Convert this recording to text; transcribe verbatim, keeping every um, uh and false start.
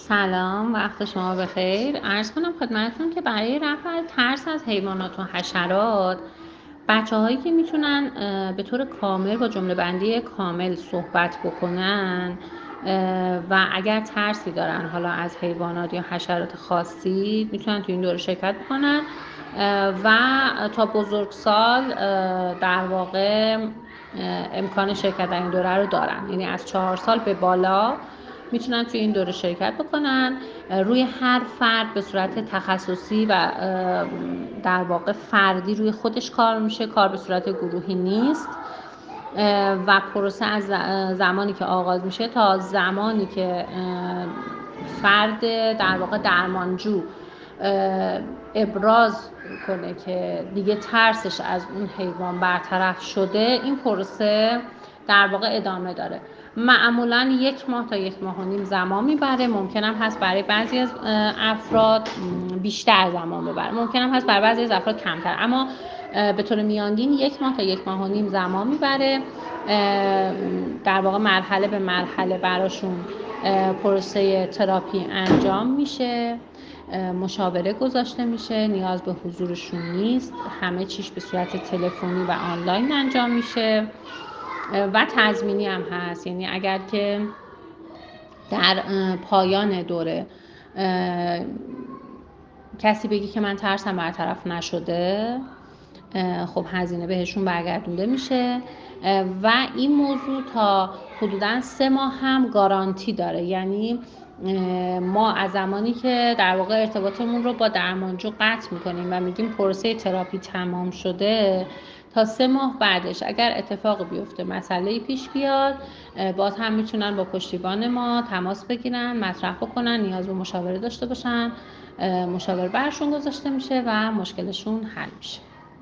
سلام، وقت شما بخیر. عرض کنم خدمتتون که برای رفع ترس از حیوانات و حشرات، بچه‌هایی که میتونن به طور کامل با جمله بندی کامل صحبت بکنن و اگر ترسی دارن حالا از حیوانات یا حشرات خاصی، میتونن تو این دوره شرکت بکنن و تا بزرگسال در واقع امکان شرکت در این دوره رو دارن. یعنی از چهار سال به بالا میتونن توی این دوره شرکت بکنن. روی هر فرد به صورت تخصصی و در واقع فردی روی خودش کار میشه، کار به صورت گروهی نیست و پروسه از زمانی که آغاز میشه تا زمانی که فرد در واقع درمانجو ابراز کنه که دیگه ترسش از اون حیوان برطرف شده، این پروسه در واقع ادامه داره. معمولا یک ماه تا یک ماه و نیم زمان میبره. ممکنم هست برای بعضی از افراد بیشتر زمان ببره، ممکنم هست برای بعضی از افراد کمتر، اما به طور میانگین یک ماه تا یک ماه و نیم زمان میبره. در واقع مرحله به مرحله براشون پروسه تراپی انجام میشه، مشاوره گذاشته میشه، نیاز به حضورشون نیست، همه چیش به صورت تلفنی و آنلاین انجام میشه و تضمینی هم هست. یعنی اگر که در پایان دوره کسی بگی که من ترسم برطرف نشده، خب هزینه بهشون برگردونده میشه و این موضوع تا حدوداً سه ماه هم گارانتی داره. یعنی ما از زمانی که در واقع ارتباطمون رو با درمانجو قطع میکنیم و میگیم پروسه تراپی تمام شده، تا سه ماه بعدش اگر اتفاقی بیفته، مسئله پیش بیاد، باز هم میتونن با پشتیبان ما تماس بگیرن، مطرح بکنن، نیاز به مشاوره داشته باشن، مشاوره برشون گذاشته میشه و مشکلشون حل میشه.